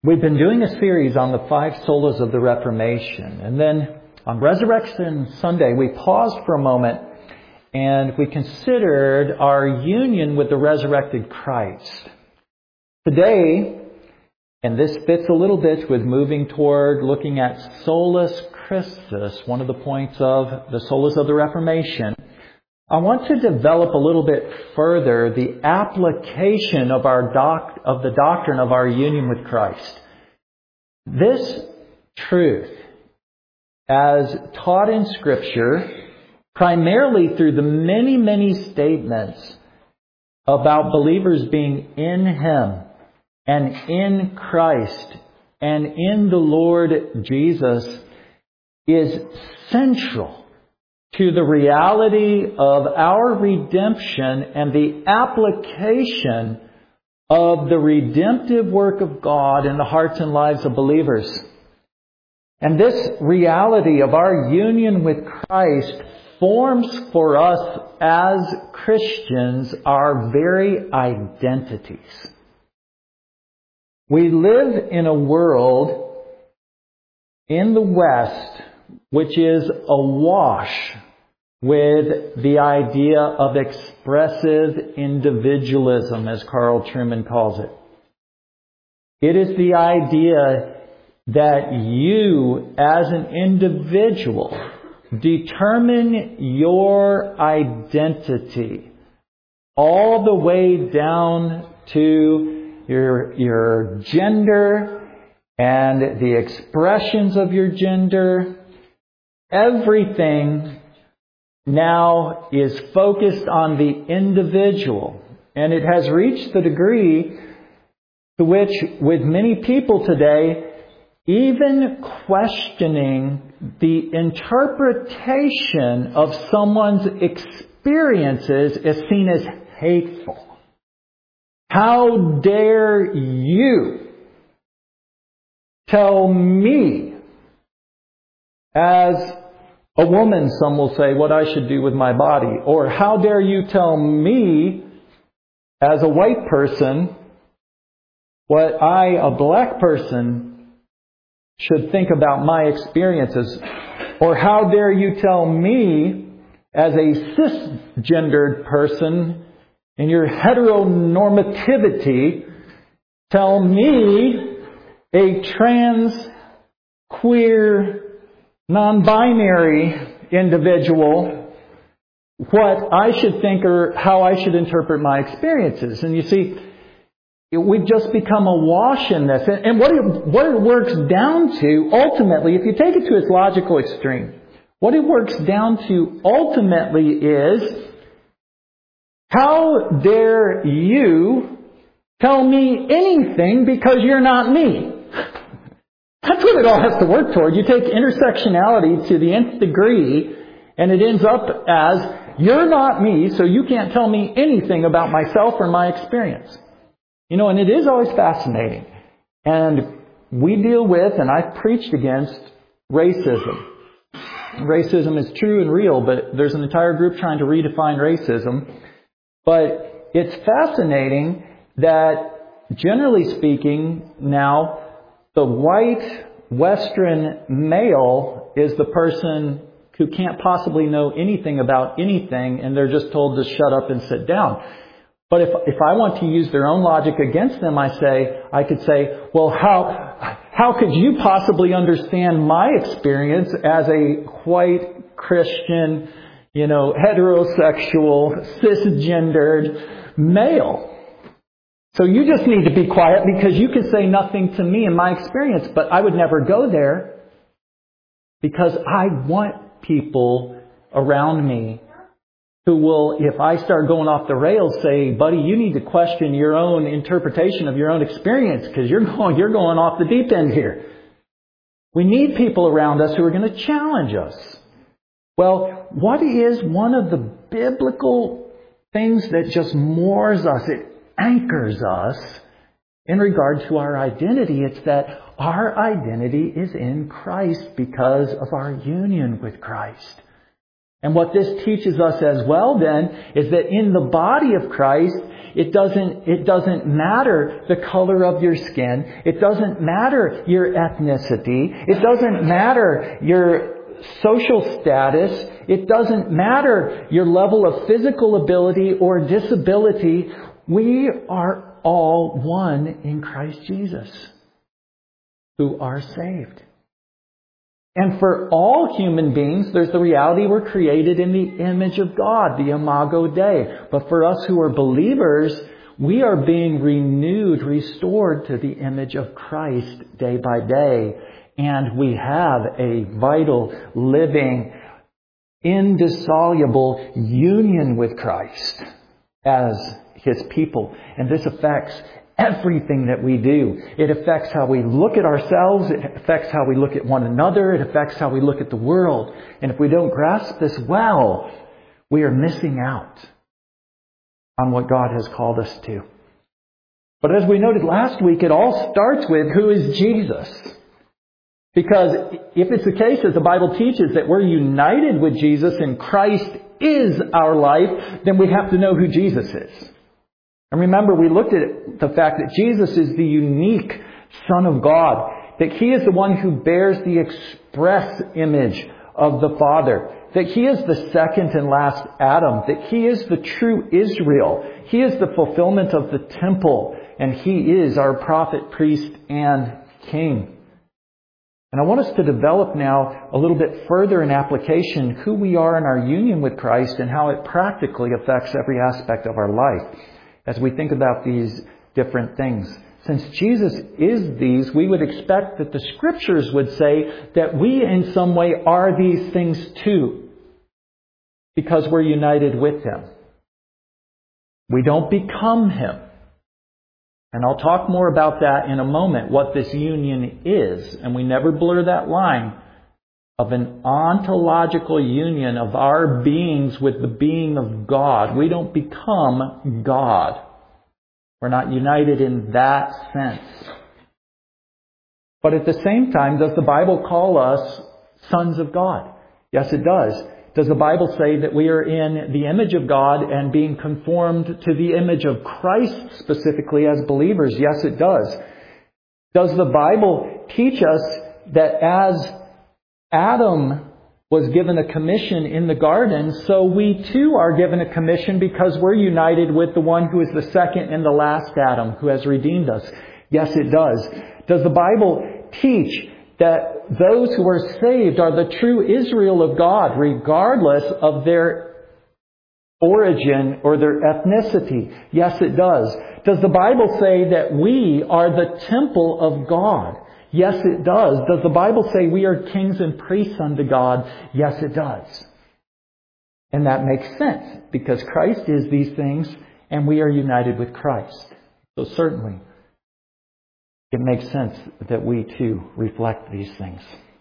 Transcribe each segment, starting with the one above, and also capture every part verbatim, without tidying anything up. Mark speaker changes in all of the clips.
Speaker 1: We've been doing a series on the five solas of the Reformation. And then on Resurrection Sunday, we paused for a moment and we considered our union with the resurrected Christ. Today, and this fits a little bit with moving toward looking at Solus Christus, one of the points of the solas of the Reformation, I want to develop a little bit further the application of our doc, of the doctrine of our union with Christ. This truth, as taught in Scripture, primarily through the many, many statements about believers being in Him and in Christ and in the Lord Jesus, is central to the reality of our redemption and the application of the redemptive work of God in the hearts and lives of believers. And this reality of our union with Christ forms for us as Christians our very identities. We live in a world in the West which is awash with the idea of expressive individualism, as Carl Trueman calls it. It is the idea that you, as an individual, determine your identity all the way down to your, your gender and the expressions of your gender. Everything now is focused on the individual. And it has reached the degree to which, with many people today, even questioning the interpretation of someone's experiences is seen as hateful. How dare you tell me, as a woman, some will say, what I should do with my body? Or how dare you tell me, as a white person, what I, a black person, should think about my experiences? Or how dare you tell me, as a cisgendered person, in your heteronormativity, tell me, a trans, queer, non-binary individual, what I should think or how I should interpret my experiences. And you see, we've just become awash in this. And what it, what it works down to, ultimately, if you take it to its logical extreme, what it works down to ultimately is, how dare you tell me anything because you're not me? That's what it all has to work toward. You take intersectionality to the nth degree, and it ends up as, you're not me, so you can't tell me anything about myself or my experience. You know, and it is always fascinating. And we deal with, and I've preached against, racism. Racism is true and real, but there's an entire group trying to redefine racism. But it's fascinating that, generally speaking, now, the white Western male is the person who can't possibly know anything about anything, and they're just told to shut up and sit down. But if if I want to use their own logic against them, I say I could say, well, how how could you possibly understand my experience as a white Christian, you know, heterosexual, cisgendered male? So you just need to be quiet because you can say nothing to me in my experience. But I would never go there because I want people around me who will, if I start going off the rails, say, buddy, you need to question your own interpretation of your own experience because you're going, you're going off the deep end here. We need people around us who are going to challenge us. Well, what is one of the biblical things that just moors us? It anchors us in regard to our identity. It's that our identity is in Christ because of our union with Christ. And what this teaches us as well then is that in the body of Christ, it doesn't, it doesn't matter the color of your skin. It doesn't matter your ethnicity. It doesn't matter your social status. It doesn't matter your level of physical ability or disability. We are all one in Christ Jesus who are saved. And for all human beings, there's the reality we're created in the image of God, the Imago Dei. But for us who are believers, we are being renewed, restored to the image of Christ day by day. And we have a vital, living, indissoluble union with Christ as His people. And this affects everything that we do. It affects how we look at ourselves. It affects how we look at one another. It affects how we look at the world. And if we don't grasp this well, we are missing out on what God has called us to. But as we noted last week, it all starts with who is Jesus. Because if it's the case, as the Bible teaches, that we're united with Jesus and Christ is our life, then we have to know who Jesus is. And remember, we looked at the fact that Jesus is the unique Son of God, that He is the one who bears the express image of the Father, that He is the second and last Adam, that He is the true Israel, He is the fulfillment of the temple, and He is our prophet, priest, and king. And I want us to develop now a little bit further in application who we are in our union with Christ and how it practically affects every aspect of our life as we think about these different things. Since Jesus is these, we would expect that the Scriptures would say that we in some way are these things too, because we're united with Him. We don't become Him. And I'll talk more about that in a moment, what this union is. And we never blur that line of an ontological union of our beings with the being of God. We don't become God. We're not united in that sense. But at the same time, does the Bible call us sons of God? Yes, it does. Does the Bible say that we are in the image of God and being conformed to the image of Christ specifically as believers? Yes, it does. Does the Bible teach us that as Adam was given a commission in the garden, so we too are given a commission because we're united with the one who is the second and the last Adam who has redeemed us? Yes, it does. Does the Bible teach that those who are saved are the true Israel of God, regardless of their origin or their ethnicity? Yes, it does. Does the Bible say that we are the temple of God? Yes, it does. Does the Bible say we are kings and priests unto God? Yes, it does. And that makes sense, because Christ is these things, and we are united with Christ. So certainly, it makes sense that we too reflect these things.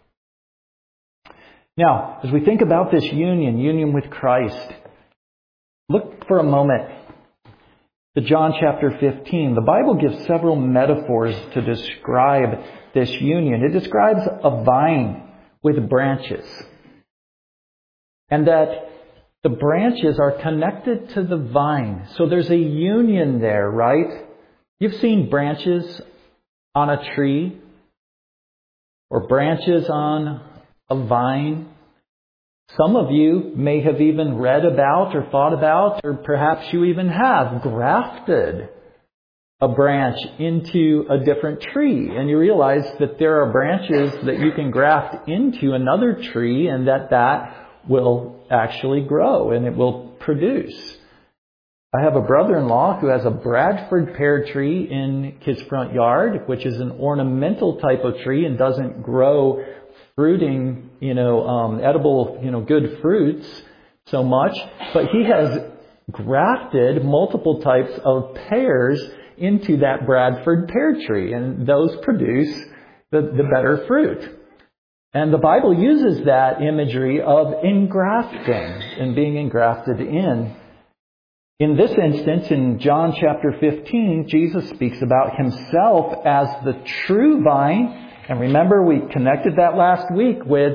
Speaker 1: Now, as we think about this union, union with Christ, look for a moment to John chapter fifteen. The Bible gives several metaphors to describe this union. It describes a vine with branches, and that the branches are connected to the vine. So there's a union there, right? You've seen branches on a tree or branches on a vine. Some of you may have even read about or thought about, or perhaps you even have grafted a branch into a different tree. And you realize that there are branches that you can graft into another tree and that that will actually grow and it will produce. I have a brother-in-law who has a Bradford pear tree in his front yard, which is an ornamental type of tree and doesn't grow fruiting, you know, um, edible, you know, good fruits so much. But he has grafted multiple types of pears into that Bradford pear tree, and those produce the, the better fruit. And the Bible uses that imagery of engrafting and being engrafted in. In this instance, in John chapter fifteen, Jesus speaks about Himself as the true vine. And remember, we connected that last week with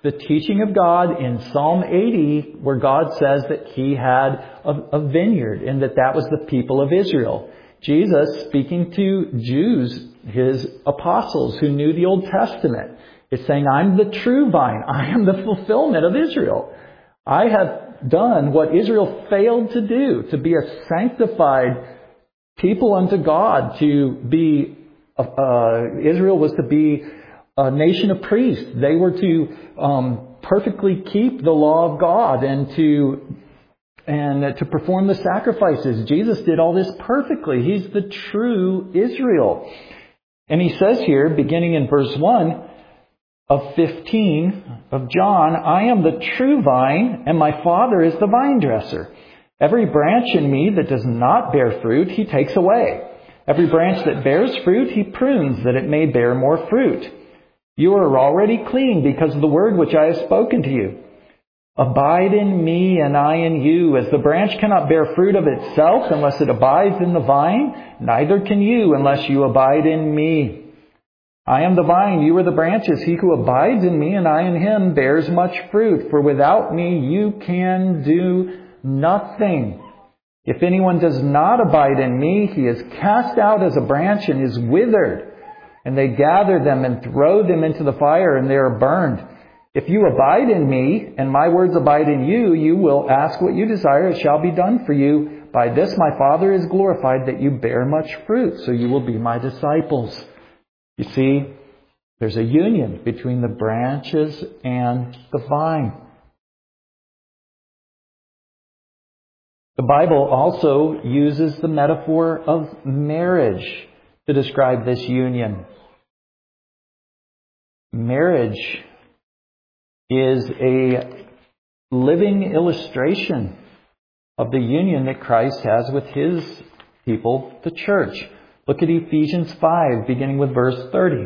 Speaker 1: the teaching of God in Psalm eighty, where God says that He had a, a vineyard and that that was the people of Israel. Jesus, speaking to Jews, His apostles who knew the Old Testament, is saying, I'm the true vine. I am the fulfillment of Israel. I have done what Israel failed to do, to be a sanctified people unto God, to be, uh, Israel was to be a nation of priests. They were to um, perfectly keep the law of God and to and to perform the sacrifices. Jesus did all this perfectly. He's the true Israel. And He says here, beginning in verse one of fifteen of John, I am the true vine, and my Father is the vine dresser. Every branch in me that does not bear fruit, He takes away. Every branch that bears fruit, He prunes, that it may bear more fruit. You are already clean because of the word which I have spoken to you. Abide in me and I in you. As the branch cannot bear fruit of itself unless it abides in the vine, neither can you unless you abide in me. I am the vine, you are the branches. He who abides in me and I in him bears much fruit. For without me you can do nothing. If anyone does not abide in me, he is cast out as a branch and is withered. And they gather them and throw them into the fire, and they are burned. If you abide in me, and my words abide in you, you will ask what you desire, it shall be done for you. By this my Father is glorified, that you bear much fruit, so you will be my disciples. You see, there's a union between the branches and the vine. The Bible also uses the metaphor of marriage to describe this union. Marriage is a living illustration of the union that Christ has with His people, the church. Look at Ephesians five, beginning with verse thirty.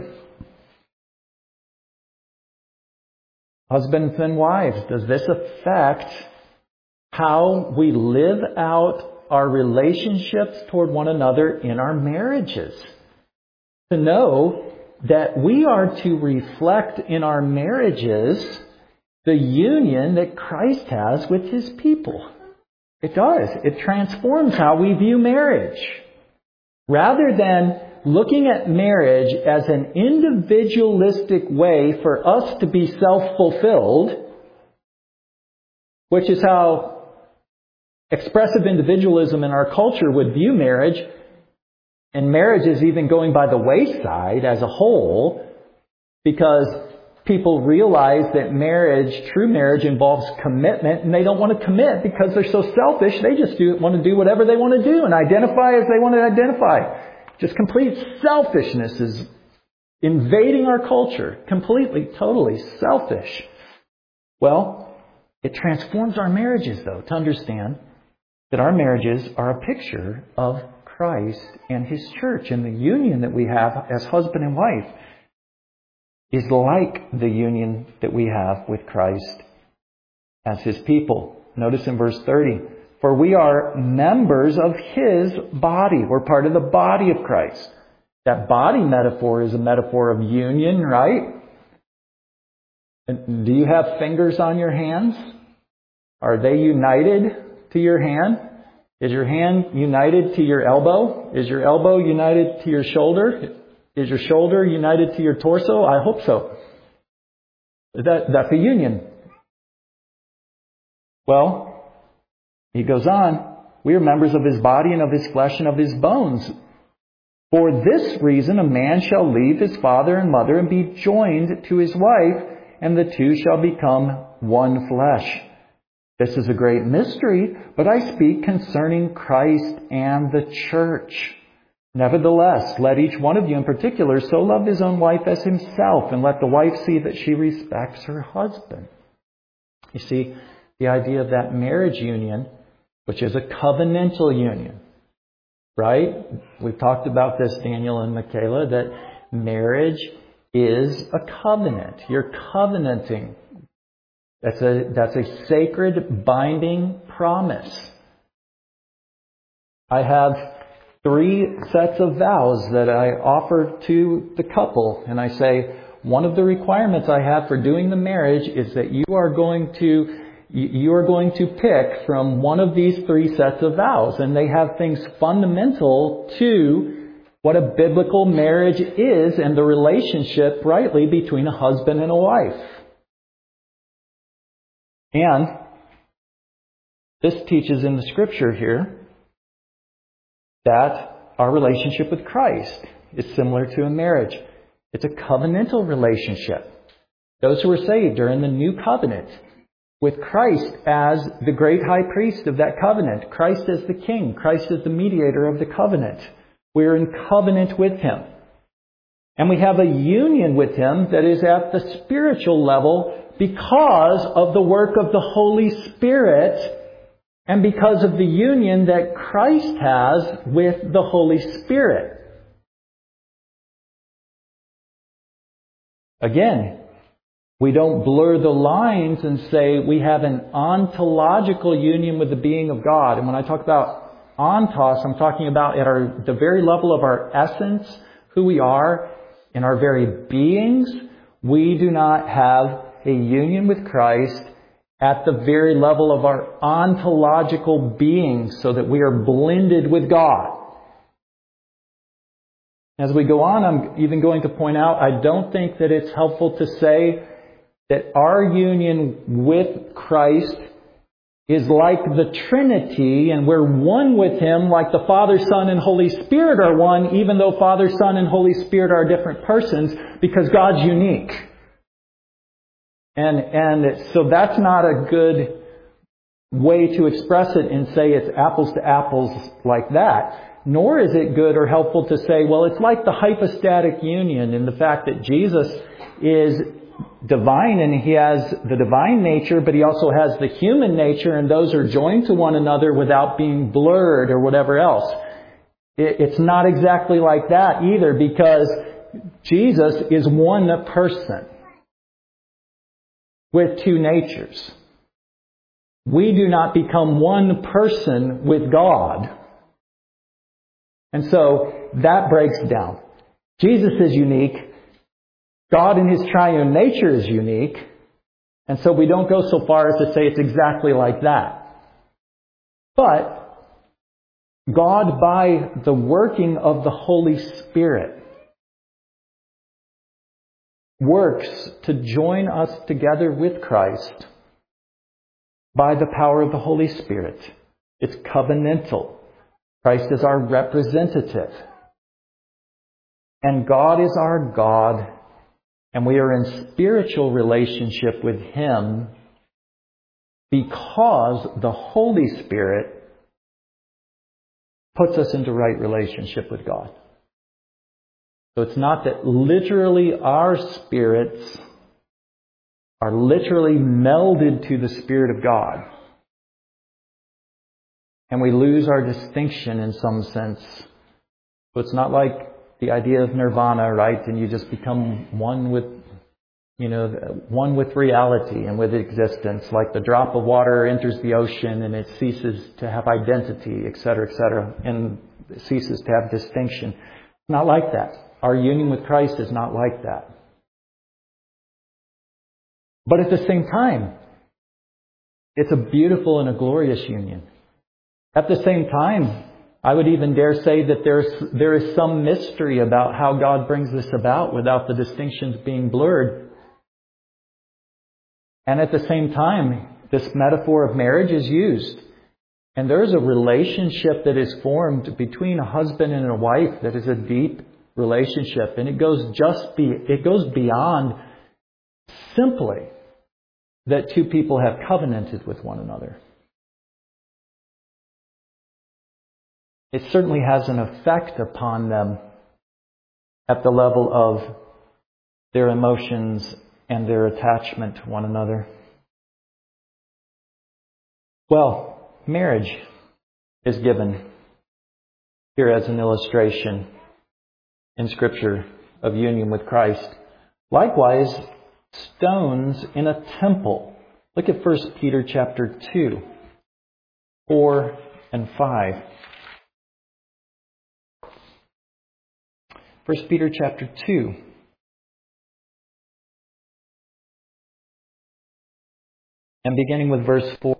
Speaker 1: Husbands and wives, does this affect how we live out our relationships toward one another in our marriages? To know that we are to reflect in our marriages the union that Christ has with His people. It does. It transforms how we view marriage. Rather than looking at marriage as an individualistic way for us to be self-fulfilled, which is how expressive individualism in our culture would view marriage, and marriage is even going by the wayside as a whole, because people realize that marriage, true marriage, involves commitment, and they don't want to commit because they're so selfish. They just do, want to do whatever they want to do and identify as they want to identify. Just complete selfishness is invading our culture. Completely, totally selfish. Well, it transforms our marriages, though, to understand that our marriages are a picture of Christ and His church, and the union that we have as husband and wife is like the union that we have with Christ as His people. Notice in verse thirty, for we are members of His body. We're part of the body of Christ. That body metaphor is a metaphor of union, right? And do you have fingers on your hands? Are they united to your hand? Is your hand united to your elbow? Is your elbow united to your shoulder? Is your shoulder united to your torso? I hope so. That, that's a union. Well, he goes on, we are members of His body and of His flesh and of His bones. For this reason a man shall leave his father and mother and be joined to his wife, and the two shall become one flesh. This is a great mystery, but I speak concerning Christ and the church. Nevertheless, let each one of you in particular so love his own wife as himself, and let the wife see that she respects her husband. You see, the idea of that marriage union, which is a covenantal union, right? We've talked about this, Daniel and Michaela, that marriage is a covenant. You're covenanting. That's a, that's a sacred binding promise. I have three sets of vows that I offer to the couple, and I say, one of the requirements I have for doing the marriage is that you are going to you are going to pick from one of these three sets of vows. And they have things fundamental to what a biblical marriage is and the relationship, rightly, between a husband and a wife. And this teaches in the Scripture here that our relationship with Christ is similar to a marriage. It's a covenantal relationship. Those who are saved are in the new covenant with Christ as the great high priest of that covenant. Christ as the king. Christ as the mediator of the covenant. We're in covenant with Him. And we have a union with Him that is at the spiritual level because of the work of the Holy Spirit and because of the union that Christ has with the Holy Spirit. Again, we don't blur the lines and say we have an ontological union with the being of God. And when I talk about ontos, I'm talking about at our, the very level of our essence, who we are, in our very beings. We do not have a union with Christ at the very level of our ontological being so that we are blended with God. As we go on, I'm even going to point out, I don't think that it's helpful to say that our union with Christ is like the Trinity and we're one with Him like the Father, Son, and Holy Spirit are one, even though Father, Son, and Holy Spirit are different persons, because God's unique. And, and so that's not a good way to express it and say it's apples to apples like that. Nor is it good or helpful to say, well, it's like the hypostatic union in the fact that Jesus is divine and He has the divine nature, but He also has the human nature, and those are joined to one another without being blurred or whatever else. It's not exactly like that either, because Jesus is one person with two natures. We do not become one person with God. And so that breaks down. Jesus is unique. God in His triune nature is unique. And so we don't go so far as to say it's exactly like that. But God, by the working of the Holy Spirit, works to join us together with Christ by the power of the Holy Spirit. It's covenantal. Christ is our representative. And God is our God. And we are in spiritual relationship with Him because the Holy Spirit puts us into right relationship with God. So it's not that literally our spirits are literally melded to the Spirit of God. And we lose our distinction in some sense. So it's not like the idea of nirvana, right? And you just become one with, you know, one with reality and with existence. Like the drop of water enters the ocean and it ceases to have identity, et cetera, et cetera. And it ceases to have distinction. It's not like that. Our union with Christ is not like that. But at the same time, it's a beautiful and a glorious union. At the same time, I would even dare say that there's, there is some mystery about how God brings this about without the distinctions being blurred. And at the same time, this metaphor of marriage is used. And there is a relationship that is formed between a husband and a wife that is a deep relationship. And it goes just be, it goes beyond simply that two people have covenanted with one another. It certainly has an effect upon them at the level of their emotions and their attachment to one another. Well, marriage is given here as an illustration in Scripture of union with Christ. Likewise, stones in a temple. Look at First Peter chapter two, four and five. First Peter chapter two, and beginning with verse four.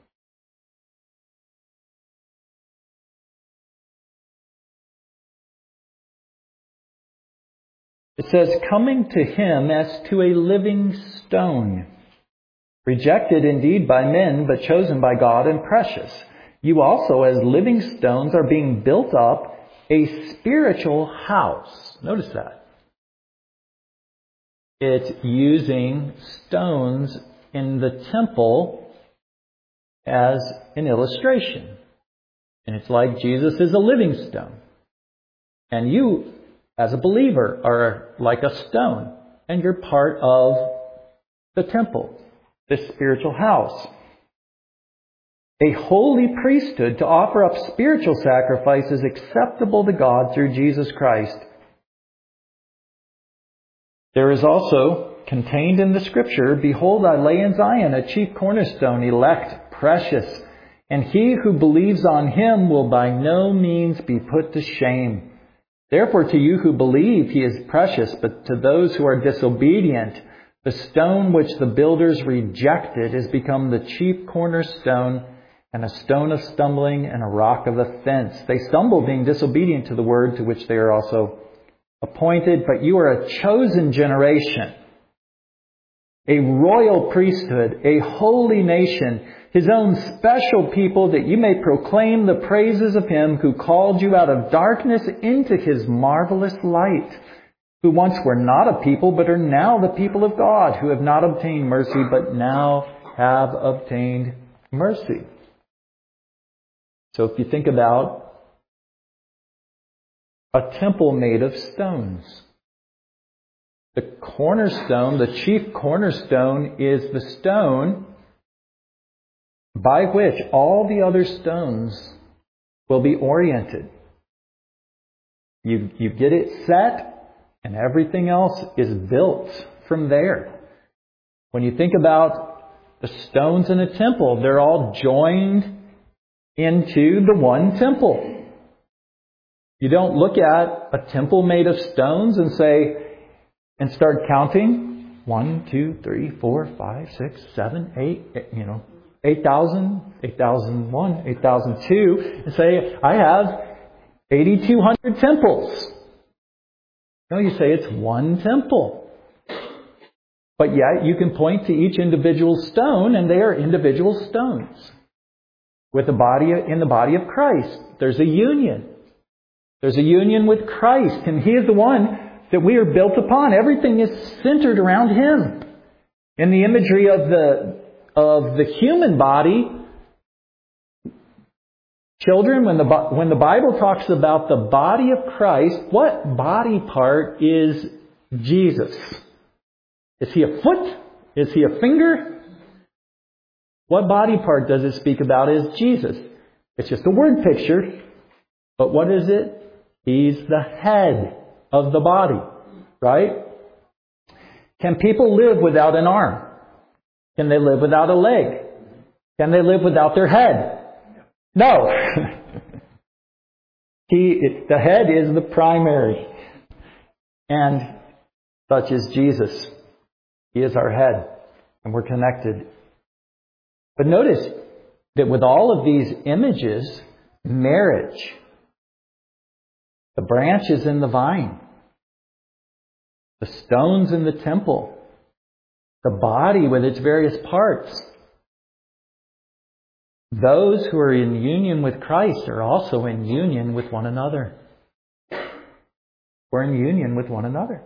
Speaker 1: It says, coming to him as to a living stone, rejected indeed by men, but chosen by God and precious. You also, as living stones, are being built up a spiritual house. Notice that. It's using stones in the temple as an illustration. And it's like Jesus is a living stone. And you, as a believer, are like a stone. And you're part of the temple, this spiritual house. A holy priesthood to offer up spiritual sacrifices acceptable to God through Jesus Christ. There is also contained in the Scripture, behold, I lay in Zion a chief cornerstone, elect, precious, and he who believes on him will by no means be put to shame. Therefore to you who believe he is precious, but to those who are disobedient, the stone which the builders rejected has become the chief cornerstone, and a stone of stumbling and a rock of offense. They stumble being disobedient to the word to which they are also appointed, but you are a chosen generation, a royal priesthood, a holy nation, his own special people, that you may proclaim the praises of him who called you out of darkness into his marvelous light, who once were not a people, but are now the people of God, who have not obtained mercy, but now have obtained mercy. So if you think about a temple made of stones, the cornerstone, the chief cornerstone, is the stone by which all the other stones will be oriented. You, you get it set, and everything else is built from there. When you think about the stones in a temple, they're all joined into the one temple. You don't look at a temple made of stones and say, and start counting one, two, three, four, five, six, seven, eight, you know, eight thousand, eight thousand one, eight thousand two, and say, I have eighty-two hundred temples. No, you say it's one temple. But yet you can point to each individual stone, and they are individual stones. With the body, in the body of Christ, there's a union. There's a union with Christ, and He is the one that we are built upon. Everything is centered around Him. In the imagery of the of the human body, children, when the when the Bible talks about the body of Christ, what body part is Jesus? Is He a foot? Is He a finger? What body part does it speak about as Jesus? It's just a word picture. But what is it? He's the head of the body. Right? Can people live without an arm? Can they live without a leg? Can they live without their head? No. he, it, the head is the primary. And such is Jesus. He is our head. And we're connected. But notice that with all of these images, marriage, the branches in the vine, the stones in the temple, the body with its various parts, those who are in union with Christ are also in union with one another. We're in union with one another.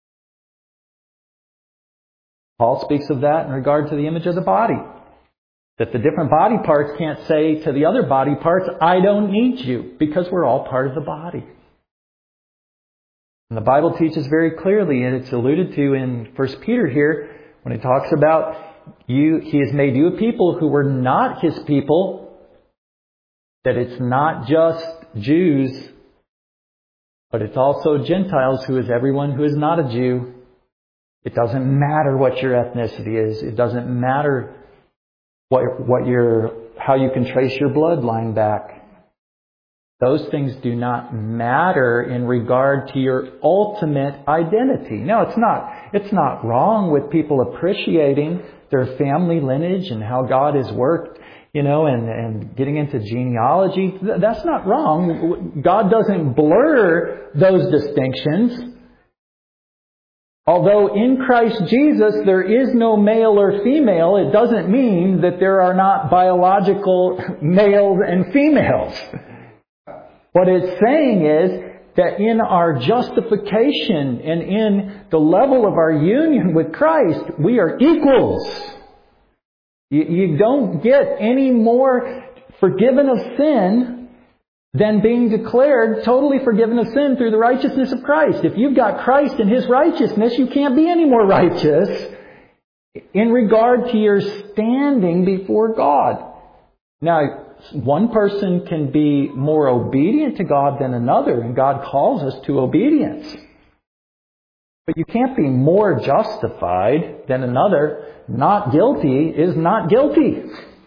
Speaker 1: Paul speaks of that in regard to the image of the body. That the different body parts can't say to the other body parts, I don't need you, because we're all part of the body. And the Bible teaches very clearly, and it's alluded to in First Peter here, when it talks about you, He has made you a people who were not His people, that it's not just Jews, but it's also Gentiles, who is everyone who is not a Jew. It doesn't matter what your ethnicity is. It doesn't matter what, what your, how you can trace your bloodline back. Those things do not matter in regard to your ultimate identity. No, it's not. It's not wrong with people appreciating their family lineage and how God has worked, you know, and, and getting into genealogy. That's not wrong. God doesn't blur those distinctions. Although in Christ Jesus there is no male or female, it doesn't mean that there are not biological males and females. What it's saying is that in our justification and in the level of our union with Christ, we are equals. You, you don't get any more forgiven of sin than being declared totally forgiven of sin through the righteousness of Christ. If you've got Christ and His righteousness, you can't be any more righteous in regard to your standing before God. Now, one person can be more obedient to God than another, and God calls us to obedience. But you can't be more justified than another. Not guilty is not guilty.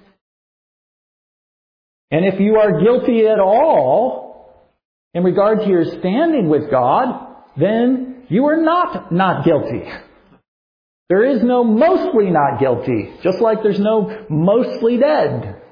Speaker 1: And if you are guilty at all in regard to your standing with God, then you are not not guilty. There is no mostly not guilty, just like there's no mostly dead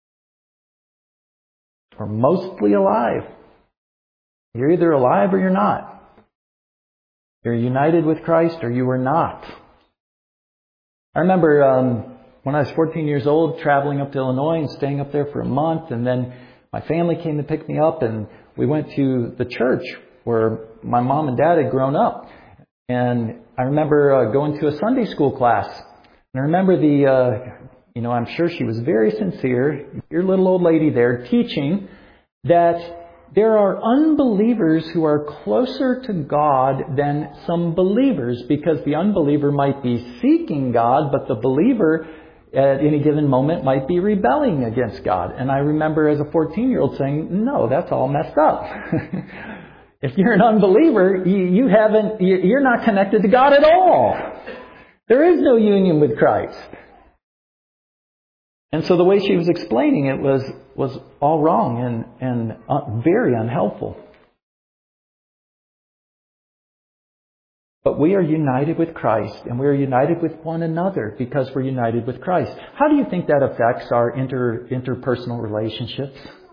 Speaker 1: or mostly alive. You're either alive or you're not. You're united with Christ or you are not. I remember um, when I was fourteen years old, traveling up to Illinois and staying up there for a month, and then my family came to pick me up, and we went to the church where my mom and dad had grown up. And I remember uh, going to a Sunday school class, and I remember the, uh, you know, I'm sure she was very sincere, your little old lady there, teaching that there are unbelievers who are closer to God than some believers, because the unbeliever might be seeking God, but the believer at any given moment might be rebelling against God. And I remember as a fourteen-year-old saying, no, that's all messed up. If you're an unbeliever, you, you haven't, you're not connected to God at all. There is no union with Christ. And so the way she was explaining it was was all wrong and, and uh, very unhelpful. But we are united with Christ, and we are united with one another because we're united with Christ. How do you think that affects our inter, interpersonal relationships?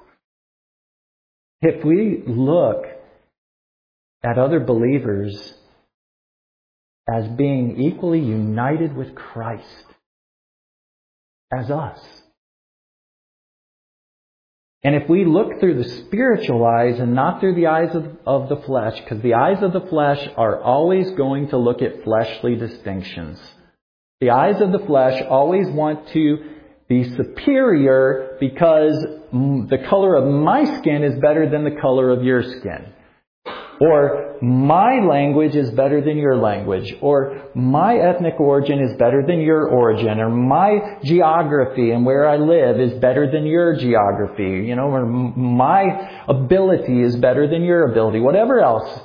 Speaker 1: If we look at other believers as being equally united with Christ as us, and if we look through the spiritual eyes and not through the eyes of, of the flesh, because the eyes of the flesh are always going to look at fleshly distinctions. The eyes of the flesh always want to be superior because the color of my skin is better than the color of your skin. Or my language is better than your language. Or my ethnic origin is better than your origin. Or my geography and where I live is better than your geography. You know, or my ability is better than your ability. Whatever else.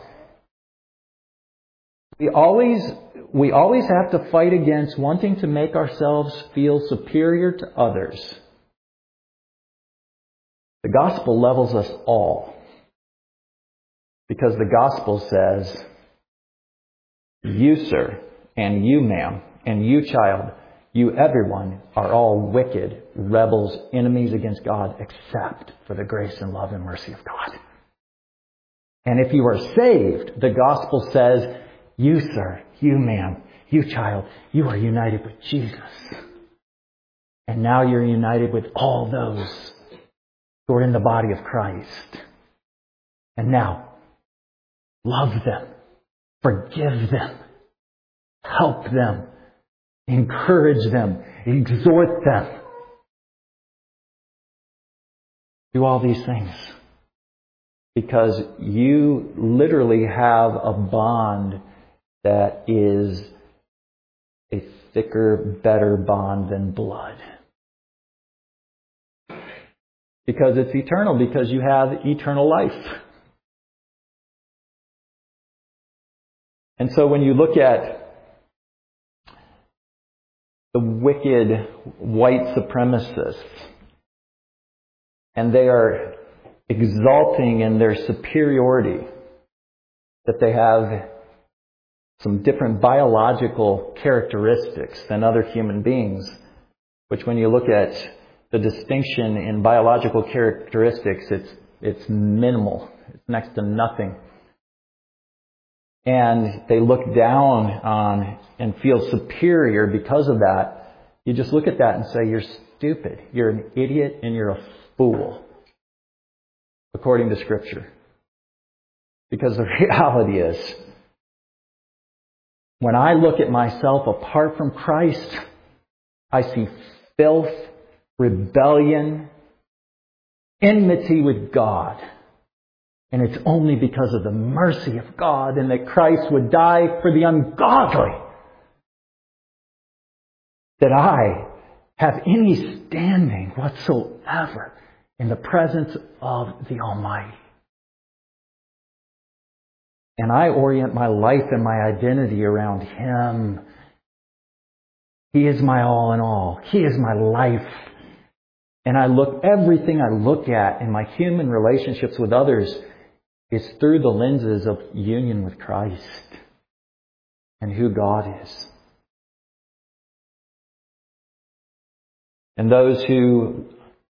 Speaker 1: We always, we always have to fight against wanting to make ourselves feel superior to others. The gospel levels us all. Because the gospel says, you, sir, and you, ma'am, and you, child, you, everyone, are all wicked, rebels, enemies against God, except for the grace and love and mercy of God. And if you are saved, the gospel says, you, sir, you, ma'am, you, child, you are united with Jesus. And now you're united with all those who are in the body of Christ. And now, love them, forgive them, help them, encourage them, exhort them. Do all these things because you literally have a bond that is a thicker, better bond than blood. Because it's eternal, because you have eternal life. And so when you look at the wicked white supremacists, and they are exalting in their superiority, that they have some different biological characteristics than other human beings, which when you look at the distinction in biological characteristics, it's it's minimal. It's next to nothing. And they look down on and feel superior because of that. You just look at that and say, you're stupid. You're an idiot and you're a fool, according to Scripture. Because the reality is, when I look at myself apart from Christ, I see filth, rebellion, enmity with God. And it's only because of the mercy of God and that Christ would die for the ungodly that I have any standing whatsoever in the presence of the Almighty. And I orient my life and my identity around Him. He is my all in all. He is my life. And I look, everything I look at in my human relationships with others is through the lenses of union with Christ and who God is. And those who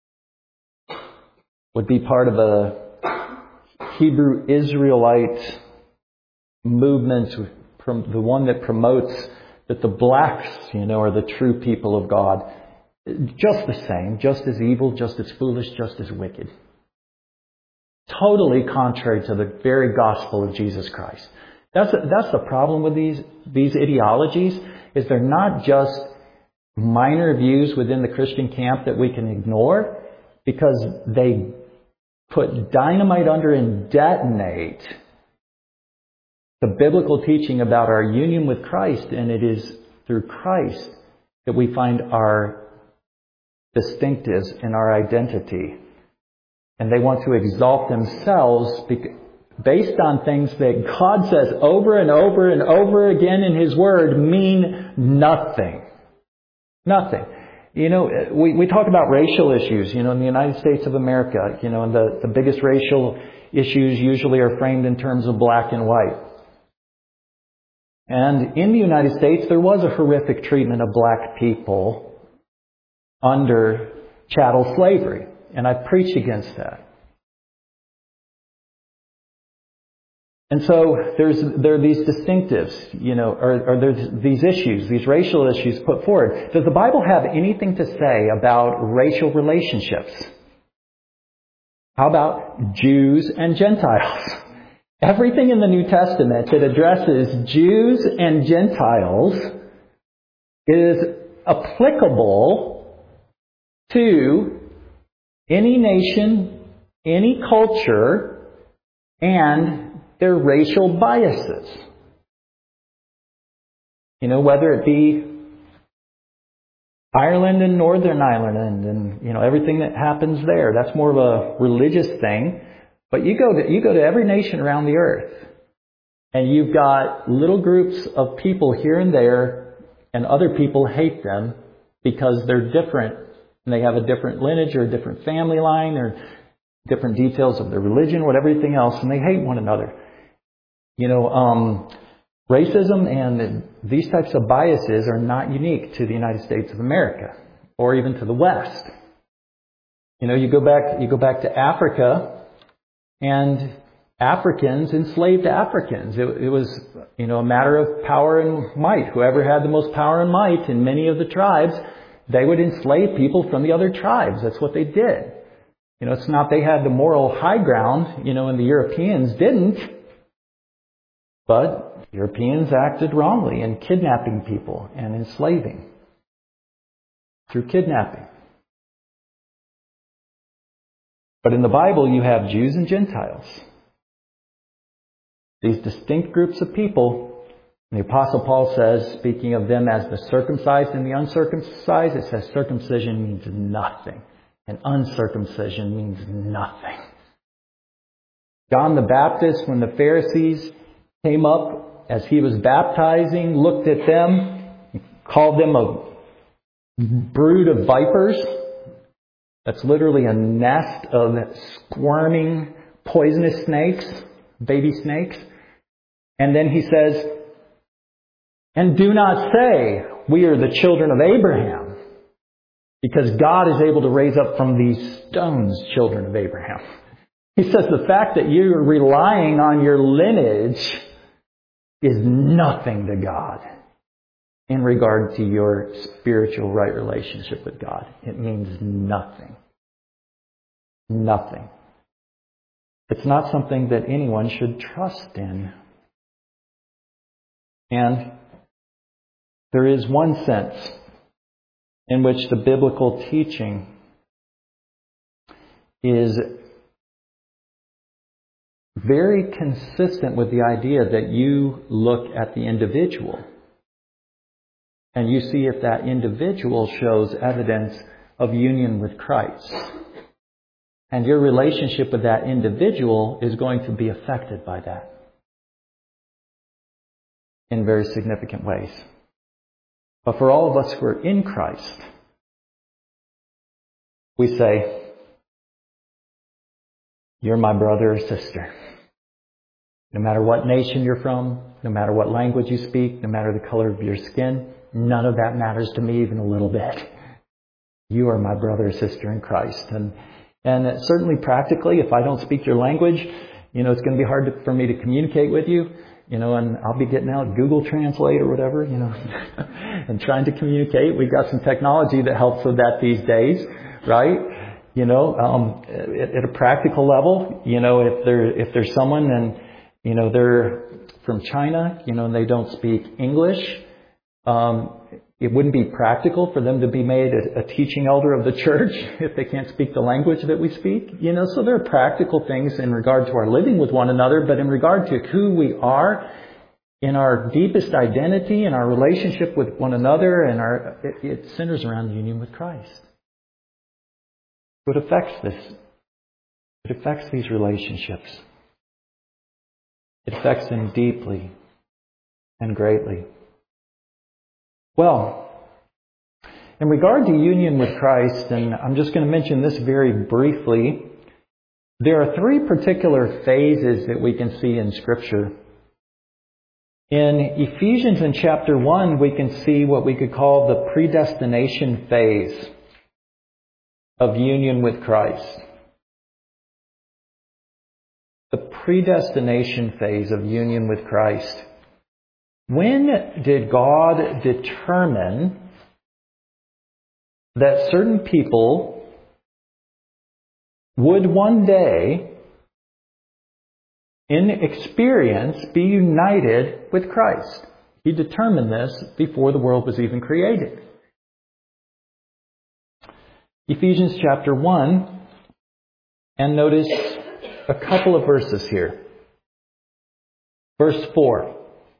Speaker 1: would be part of a Hebrew Israelite movement, from the one that promotes that the blacks, you know, are the true people of God, just the same, just as evil, just as foolish, just as wicked. Totally contrary to the very gospel of Jesus Christ. That's that's the problem with these these ideologies, is they're not just minor views within the Christian camp that we can ignore, because they put dynamite under and detonate the biblical teaching about our union with Christ, and it is through Christ that we find our distinctives and our identity. And they want to exalt themselves based on things that God says over and over and over again in His Word mean nothing. Nothing. You know, we, we talk about racial issues, you know, in the United States of America, you know, and the, the biggest racial issues usually are framed in terms of black and white. And in the United States, there was a horrific treatment of black people under chattel slavery. And I preach against that. And so there's there are these distinctives, you know, or, or there's these issues, these racial issues put forward. Does the Bible have anything to say about racial relationships? How about Jews and Gentiles? Everything in the New Testament that addresses Jews and Gentiles is applicable to any nation, any culture, and their racial biases. You know, whether it be Ireland and Northern Ireland and, you know, everything that happens there. That's more of a religious thing. But you go to, you go to every nation around the earth, and you've got little groups of people here and there, and other people hate them because they're different. And they have a different lineage or a different family line or different details of their religion or everything else, and they hate one another. You know, um, racism and these types of biases are not unique to the United States of America or even to the West. You know, you go back, you go back to Africa, and Africans enslaved Africans. It, it was, you know, a matter of power and might. Whoever had the most power and might in many of the tribes, they would enslave people from the other tribes. That's what they did. You know, it's not they had the moral high ground, you know, and the Europeans didn't. But Europeans acted wrongly in kidnapping people and enslaving through kidnapping. But in the Bible, you have Jews and Gentiles. These distinct groups of people. And the Apostle Paul says, speaking of them as the circumcised and the uncircumcised, it says circumcision means nothing. And uncircumcision means nothing. John the Baptist, when the Pharisees came up as he was baptizing, looked at them, called them a brood of vipers. That's literally a nest of squirming, poisonous snakes, baby snakes. And then he says, And do not say, we are the children of Abraham, because God is able to raise up from these stones children of Abraham. He says the fact that you are relying on your lineage is nothing to God in regard to your spiritual right relationship with God. It means nothing. Nothing. It's not something that anyone should trust in. And there is one sense in which the biblical teaching is very consistent with the idea that you look at the individual and you see if that individual shows evidence of union with Christ. And your relationship with that individual is going to be affected by that in very significant ways. But for all of us who are in Christ, we say, you're my brother or sister. No matter what nation you're from, no matter what language you speak, no matter the color of your skin, none of that matters to me even a little bit. You are my brother or sister in Christ. And and certainly practically, if I don't speak your language, you know, it's going to be hard to, for me to communicate with you. You know, and I'll be getting out Google Translate or whatever, you know, and trying to communicate. We've got some technology that helps with that these days, right? You know, um, at, at a practical level, you know, if there if there's someone and, you know, they're from China, you know, and they don't speak English, um, it wouldn't be practical for them to be made a, a teaching elder of the church if they can't speak the language that we speak. You know, so there are practical things in regard to our living with one another, but in regard to who we are, in our deepest identity, in our relationship with one another, and our it, it centers around union with Christ. It affects this. It affects these relationships. It affects them deeply and greatly. Well, in regard to union with Christ, and I'm just going to mention this very briefly, there are three particular phases that we can see in Scripture. In Ephesians in chapter one, we can see what we could call the predestination phase of union with Christ. The predestination phase of union with Christ. When did God determine that certain people would one day, in experience, be united with Christ? He determined this before the world was even created. Ephesians chapter one, and notice a couple of verses here. Verse four.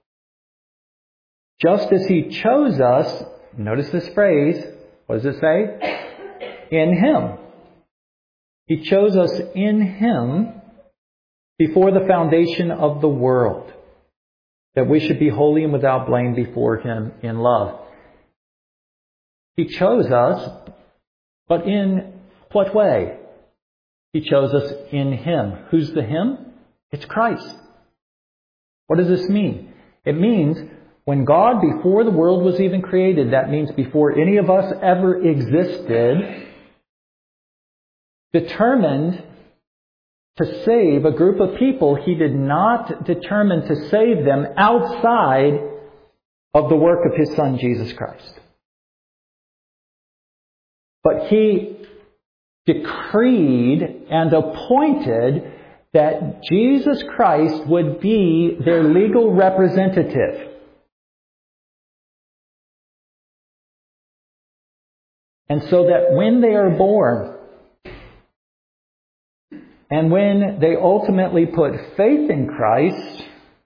Speaker 1: Just as He chose us, notice this phrase, what does it say? In Him. He chose us in Him before the foundation of the world, that we should be holy and without blame before Him in love. He chose us, but in what way? He chose us in Him. Who's the Him? It's Christ. What does this mean? It means when God, before the world was even created, that means before any of us ever existed, determined to save a group of people, He did not determine to save them outside of the work of His Son, Jesus Christ. But He decreed and appointed that Jesus Christ would be their legal representative. And so that when they are born, and when they ultimately put faith in Christ,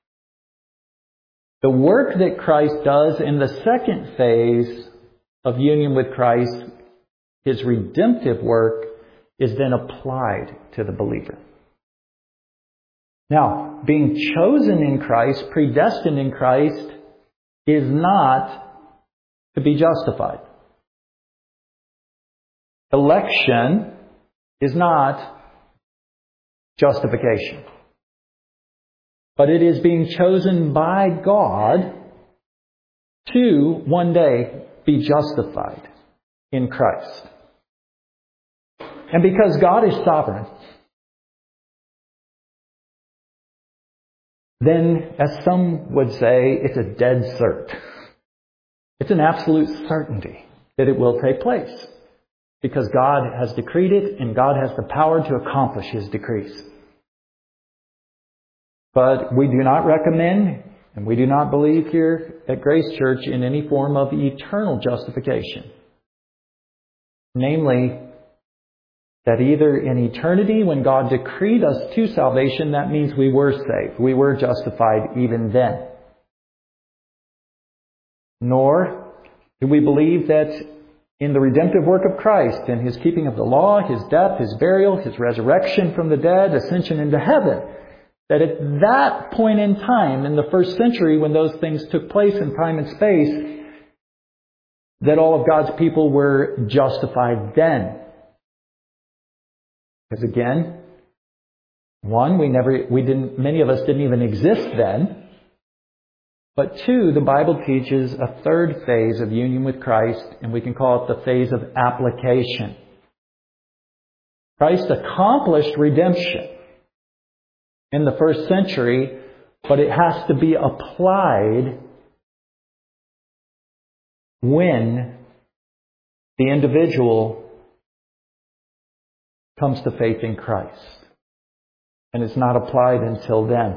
Speaker 1: the work that Christ does in the second phase of union with Christ, His redemptive work, is then applied to the believer. Now, being chosen in Christ, predestined in Christ, is not to be justified. Election is not justification. But it is being chosen by God to one day be justified in Christ. And because God is sovereign, then, as some would say, it's a dead cert. It's an absolute certainty that it will take place. Because God has decreed it, and God has the power to accomplish His decrees. But we do not recommend, and we do not believe here at Grace Church in any form of eternal justification. Namely, that either in eternity, when God decreed us to salvation, that means we were saved. We were justified even then. Nor do we believe that in the redemptive work of Christ, in His keeping of the law, His death, His burial, His resurrection from the dead, ascension into heaven, that at that point in time, in the first century, when those things took place in time and space, that all of God's people were justified then. Because again, one, we never, we didn't, many of us didn't even exist then. But two, the Bible teaches a third phase of union with Christ, and we can call it the phase of application. Christ accomplished redemption in the first century, but it has to be applied when the individual comes to faith in Christ. And it's not applied until then.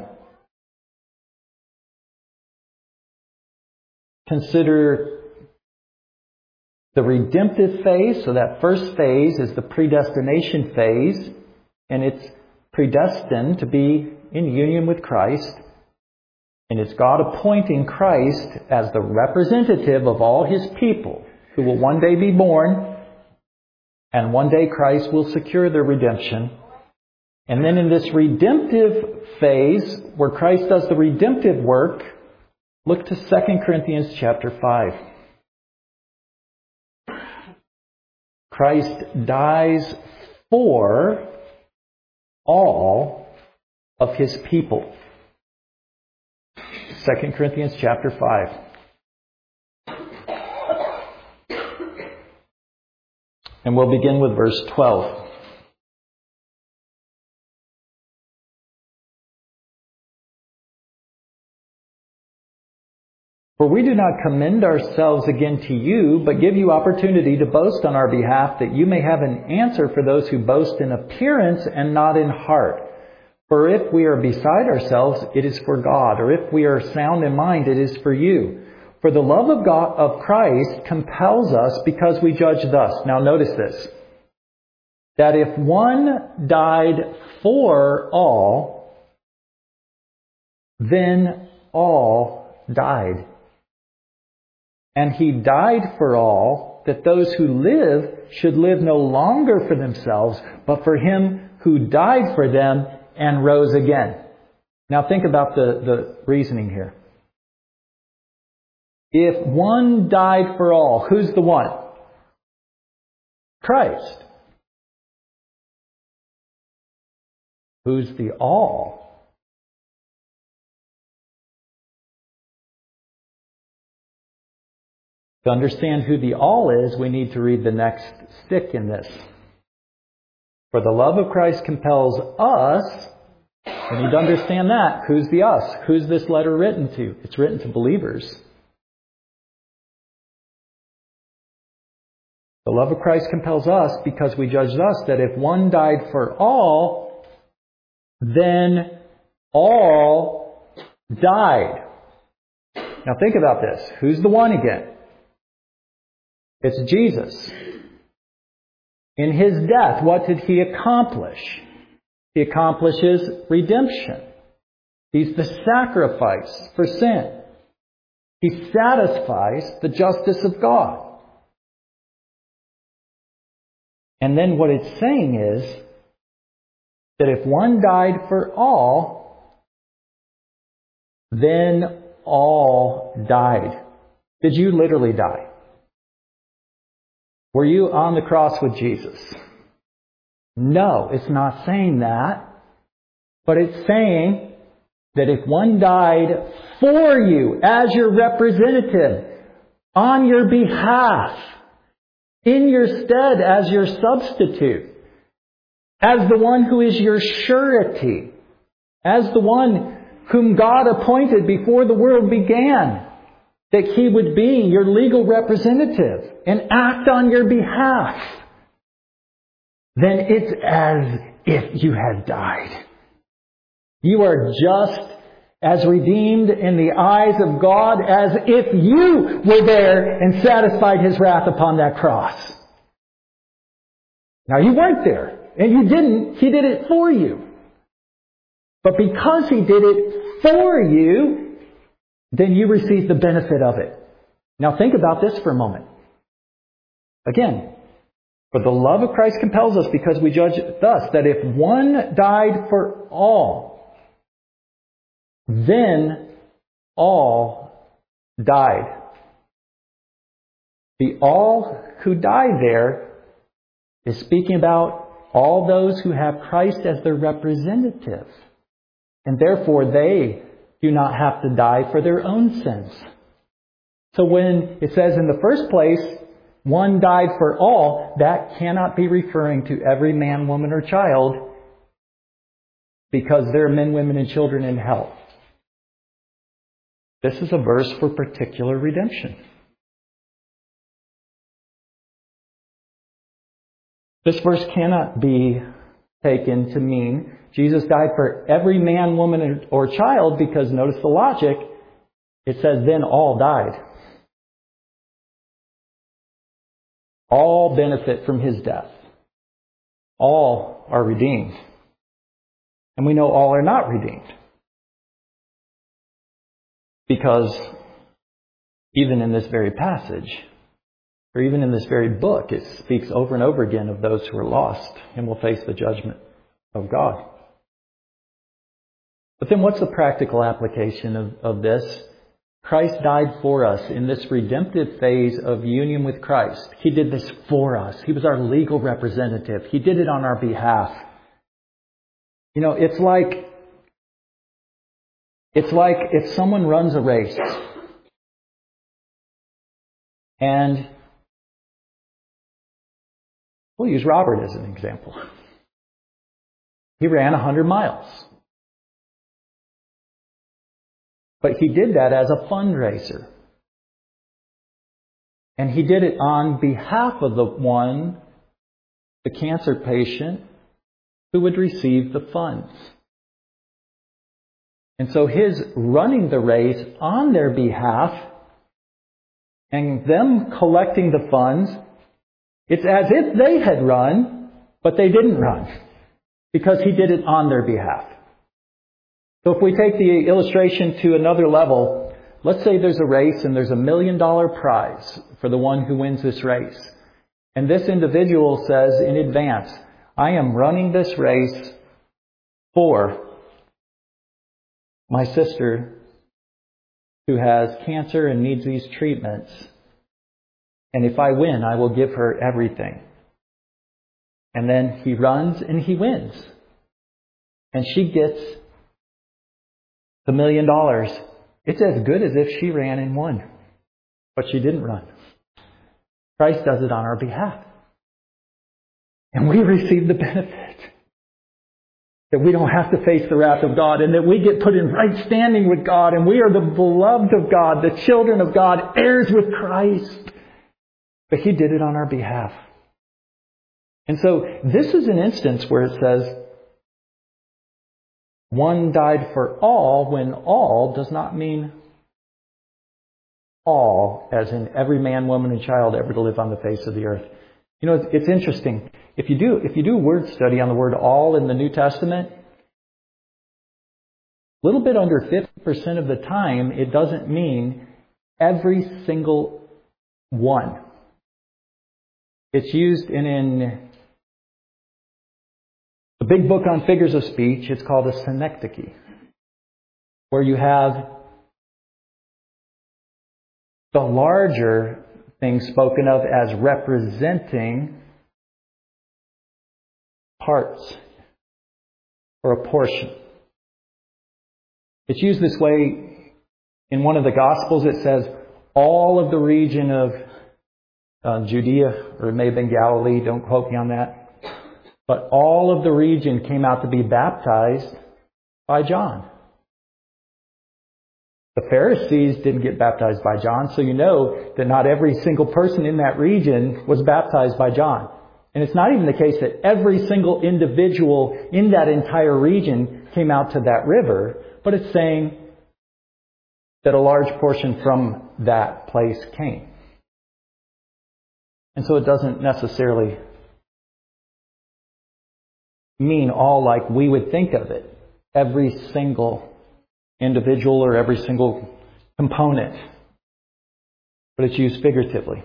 Speaker 1: Consider the redemptive phase. So that first phase is the predestination phase. And it's predestined to be in union with Christ. And it's God appointing Christ as the representative of all His people who will one day be born. And one day Christ will secure their redemption. And then in this redemptive phase, where Christ does the redemptive work, look to Second Corinthians chapter five. Christ dies for all of His people. Second Corinthians chapter five. And we'll begin with verse twelve. For we do not commend ourselves again to you, but give you opportunity to boast on our behalf, that you may have an answer for those who boast in appearance and not in heart. For if we are beside ourselves, it is for God, or if we are sound in mind, it is for you. For the love of God, of Christ, compels us, because we judge thus. Now notice this, that if one died for all, then all died. And He died for all, that those who live should live no longer for themselves, but for Him who died for them and rose again. Now think about the, the reasoning here. If one died for all, who's the one? Christ. Who's the all? To understand who the all is, we need to read the next stick in this. For the love of Christ compels us. We need to understand that. Who's the us? Who's this letter written to? It's written to believers. The love of Christ compels us because we judge thus, that if one died for all, then all died. Now think about this. Who's the one again? It's Jesus. In His death, what did He accomplish? He accomplishes redemption. He's the sacrifice for sin. He satisfies the justice of God. And then what it's saying is that if one died for all, then all died. Did you literally die? Were you on the cross with Jesus? No, it's not saying that. But it's saying that if one died for you as your representative, on your behalf, in your stead as your substitute, as the one who is your surety, as the one whom God appointed before the world began, that He would be your legal representative and act on your behalf, then it's as if you had died. You are just as redeemed in the eyes of God as if you were there and satisfied His wrath upon that cross. Now, you weren't there, and you didn't. He did it for you. But because He did it for you, then you receive the benefit of it. Now, think about this for a moment. Again, for the love of Christ compels us, because we judge thus, that if one died for all, then all died. The all who died there is speaking about all those who have Christ as their representative. And therefore they do not have to die for their own sins. So when it says in the first place, one died for all, that cannot be referring to every man, woman, or child, because there are men, women, and children in hell. This is a verse for particular redemption. This verse cannot be taken to mean Jesus died for every man, woman, or child, because notice the logic. It says then all died. All benefit from His death. All are redeemed. And we know all are not redeemed. Because even in this very passage, or even in this very book, it speaks over and over again of those who are lost and will face the judgment of God. But then what's the practical application of, of this? Christ died for us in this redemptive phase of union with Christ. He did this for us. He was our legal representative. He did it on our behalf. You know, it's like It's like if someone runs a race and we'll use Robert as an example. He ran one hundred miles. But he did that as a fundraiser. And he did it on behalf of the one, the cancer patient, who would receive the funds. And so his running the race on their behalf and them collecting the funds, it's as if they had run, but they didn't run, because he did it on their behalf. So if we take the illustration to another level, let's say there's a race and there's a million dollar prize for the one who wins this race. And this individual says in advance, I am running this race for my sister who has cancer and needs these treatments. And if I win, I will give her everything. And then he runs and he wins. And she gets the million dollars. It's as good as if she ran and won. But she didn't run. Christ does it on our behalf. And we receive the benefit. That we don't have to face the wrath of God, and that we get put in right standing with God, and we are the beloved of God, the children of God, heirs with Christ. But He did it on our behalf. And so this is an instance where it says, one died for all, when all does not mean all, as in every man, woman, and child ever to live on the face of the earth. You know, it's, it's interesting. If you do, if you do a word study on the word all in the New Testament, a little bit under fifty percent of the time, it doesn't mean every single one. It's used in, in the big book on figures of speech. It's called a synecdoche, where you have the larger thing spoken of as representing parts or a portion. It's used this way in one of the Gospels. It says, all of the region of uh, Judea, or it may have been Galilee, don't quote me on that, but all of the region came out to be baptized by John. The Pharisees didn't get baptized by John, so you know that not every single person in that region was baptized by John. And it's not even the case that every single individual in that entire region came out to that river, but it's saying that a large portion from that place came. And so it doesn't necessarily mean all like we would think of it. Every single individual or every single component. But it's used figuratively.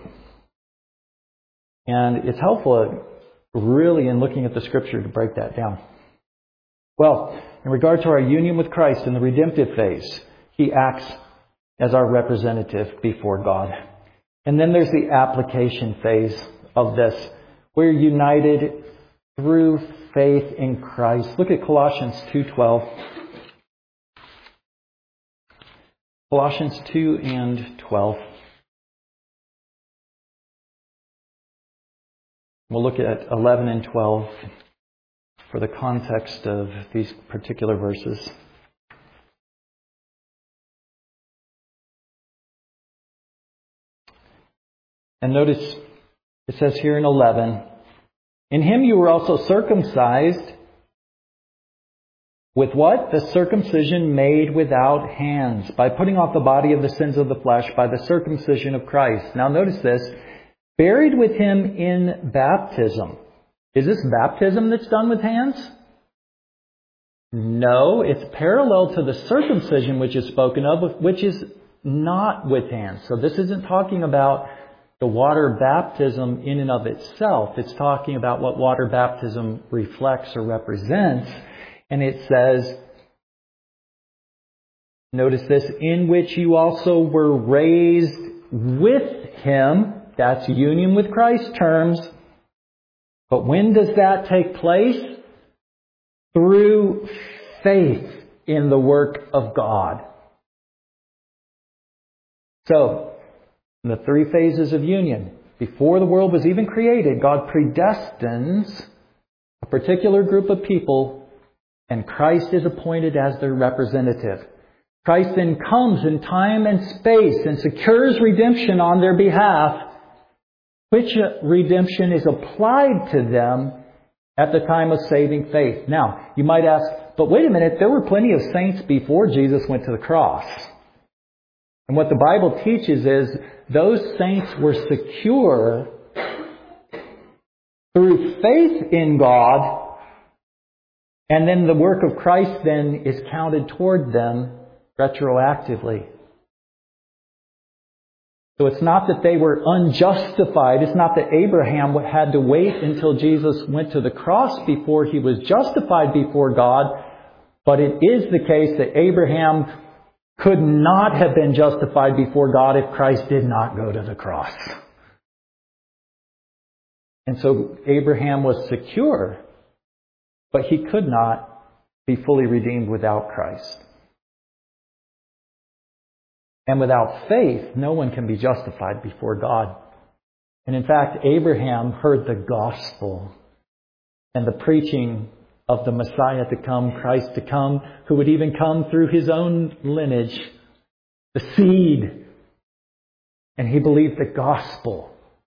Speaker 1: And it's helpful really in looking at the Scripture to break that down. Well, in regard to our union with Christ in the redemptive phase, He acts as our representative before God. And then there's the application phase of this. We're united through faith in Christ. Look at Colossians two twelve. Colossians two and twelve. We'll look at eleven and twelve for the context of these particular verses. And notice it says here in eleven, in Him you were also circumcised with what? The circumcision made without hands, by putting off the body of the sins of the flesh by the circumcision of Christ. Now notice this, buried with Him in baptism. Is this baptism that's done with hands? No, it's parallel to the circumcision which is spoken of, which is not with hands. So this isn't talking about the water baptism in and of itself. It's talking about what water baptism reflects or represents. And it says, notice this, in which you also were raised with Him. That's union with Christ terms. But when does that take place? Through faith in the work of God. So, in the three phases of union, before the world was even created, God predestines a particular group of people, and Christ is appointed as their representative. Christ then comes in time and space and secures redemption on their behalf, which redemption is applied to them at the time of saving faith. Now, you might ask, but wait a minute, there were plenty of saints before Jesus went to the cross. And what the Bible teaches is those saints were secure through faith in God, and then the work of Christ then is counted toward them retroactively. So it's not that they were unjustified. It's not that Abraham had to wait until Jesus went to the cross before he was justified before God. But it is the case that Abraham could not have been justified before God if Christ did not go to the cross. And so Abraham was secure, but he could not be fully redeemed without Christ. And without faith, no one can be justified before God. And in fact, Abraham heard the gospel and the preaching of the Messiah to come, Christ to come, who would even come through his own lineage, the seed. And he believed the gospel.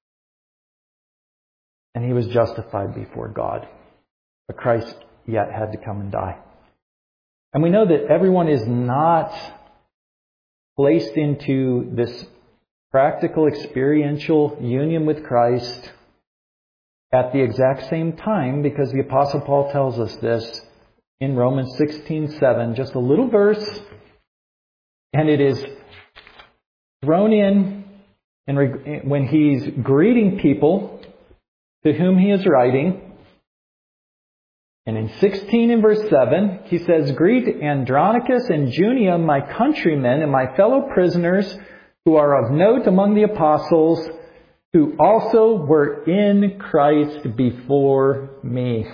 Speaker 1: And he was justified before God. But Christ yet had to come and die. And we know that everyone is not placed into this practical, experiential union with Christ at the exact same time, because the Apostle Paul tells us this in Romans sixteen seven, just a little verse, and it is thrown in when he's greeting people to whom he is writing. And in sixteen and verse seven, he says, "Greet Andronicus and Junia, my countrymen and my fellow prisoners, who are of note among the apostles, who also were in Christ before me."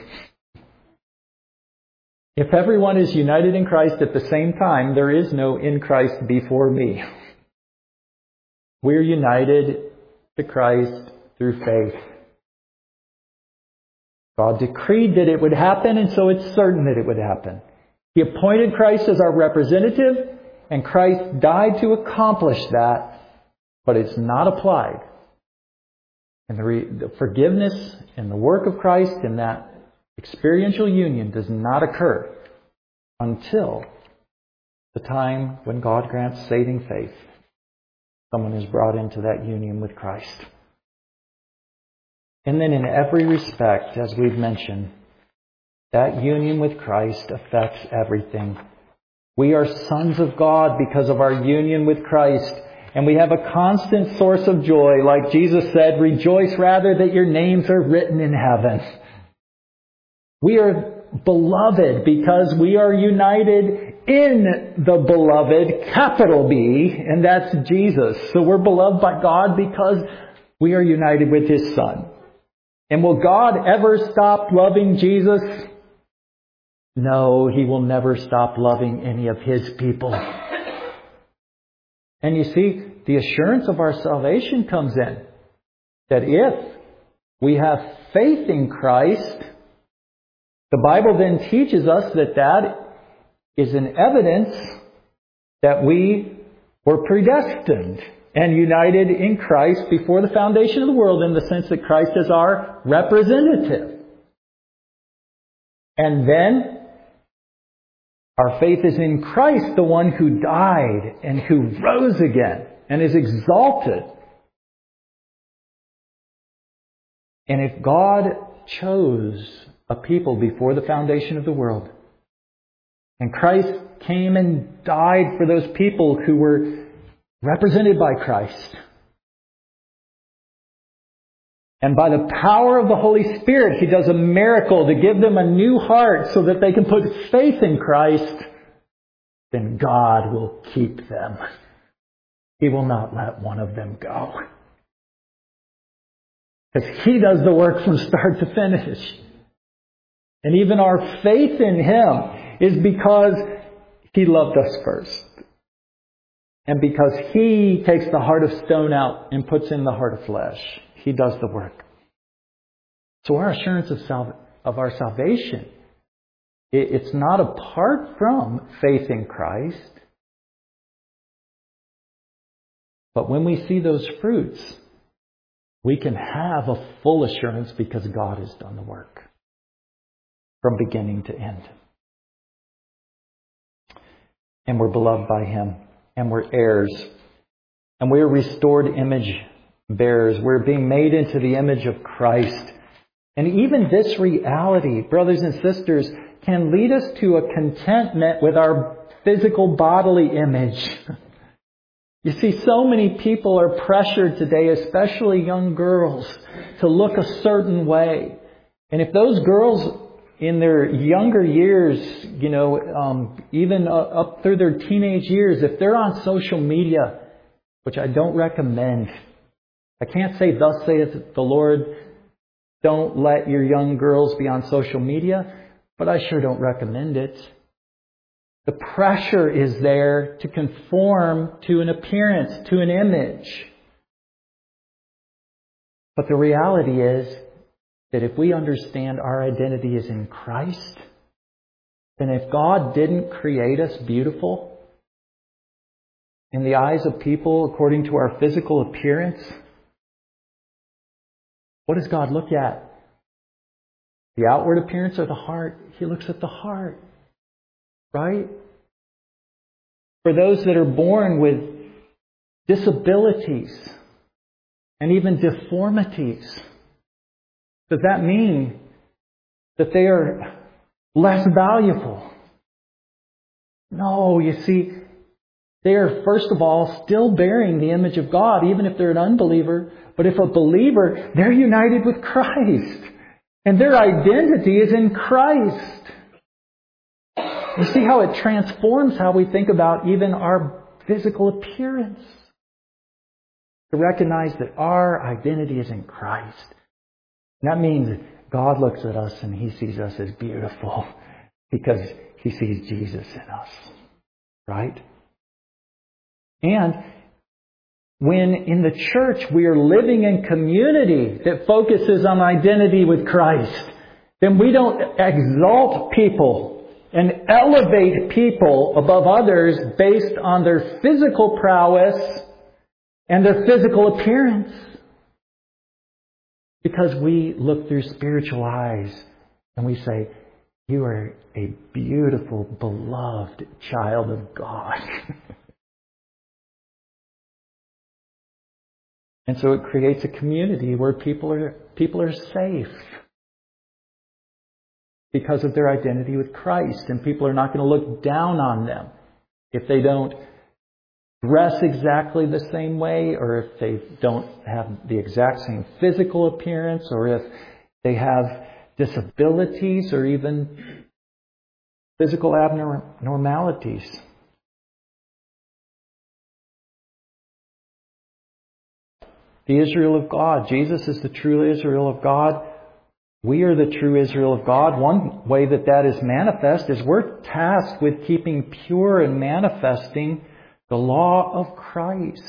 Speaker 1: If everyone is united in Christ at the same time, there is no in Christ before me. We're united to Christ through faith. God decreed that it would happen, and so it's certain that it would happen. He appointed Christ as our representative, and Christ died to accomplish that, but it's not applied. And the, re- the forgiveness and the work of Christ in that experiential union does not occur until the time when God grants saving faith. Someone is brought into that union with Christ. And then in every respect, as we've mentioned, that union with Christ affects everything. We are sons of God because of our union with Christ. And we have a constant source of joy. Like Jesus said, rejoice rather that your names are written in heaven. We are beloved because we are united in the beloved, capital B, and that's Jesus. So we're beloved by God because we are united with His Son. And will God ever stop loving Jesus? No, He will never stop loving any of His people. And you see, the assurance of our salvation comes in that if we have faith in Christ, the Bible then teaches us that that is an evidence that we were predestined and united in Christ before the foundation of the world, in the sense that Christ is our representative. And then our faith is in Christ, the one who died and who rose again and is exalted. And if God chose a people before the foundation of the world, and Christ came and died for those people who were represented by Christ, and by the power of the Holy Spirit, He does a miracle to give them a new heart so that they can put faith in Christ, then God will keep them. He will not let one of them go. Because He does the work from start to finish. And even our faith in Him is because He loved us first. And because He takes the heart of stone out and puts in the heart of flesh. He does the work. So our assurance of, sal- of our salvation, it, it's not apart from faith in Christ. But when we see those fruits, we can have a full assurance because God has done the work from beginning to end. And we're beloved by Him. And we're heirs. And we're restored image bearers. We're being made into the image of Christ. And even this reality, brothers and sisters, can lead us to a contentment with our physical bodily image. You see, so many people are pressured today, especially young girls, to look a certain way. And if those girls in their younger years, you know, um, even uh, up through their teenage years, if they're on social media, which I don't recommend, I can't say, thus saith the Lord, don't let your young girls be on social media, but I sure don't recommend it. The pressure is there to conform to an appearance, to an image. But the reality is that if we understand our identity is in Christ, then if God didn't create us beautiful in the eyes of people according to our physical appearance, what does God look at? The outward appearance or the heart? He looks at the heart. Right? For those that are born with disabilities and even deformities, does that mean that they are less valuable? No, you see, they are, first of all, still bearing the image of God, even if they're an unbeliever. But if a believer, they're united with Christ. And their identity is in Christ. You see how it transforms how we think about even our physical appearance. To recognize that our identity is in Christ. And that means God looks at us and He sees us as beautiful because He sees Jesus in us. Right? And when in the church we are living in community that focuses on identity with Christ, then we don't exalt people and elevate people above others based on their physical prowess and their physical appearance. Because we look through spiritual eyes and we say, you are a beautiful, beloved child of God. And so it creates a community where people are people are safe because of their identity with Christ. And people are not going to look down on them if they don't dress exactly the same way, or if they don't have the exact same physical appearance, or if they have disabilities or even physical abnormalities. The Israel of God. Jesus is the true Israel of God. We are the true Israel of God. One way that that is manifest is we're tasked with keeping pure and manifesting the law of Christ.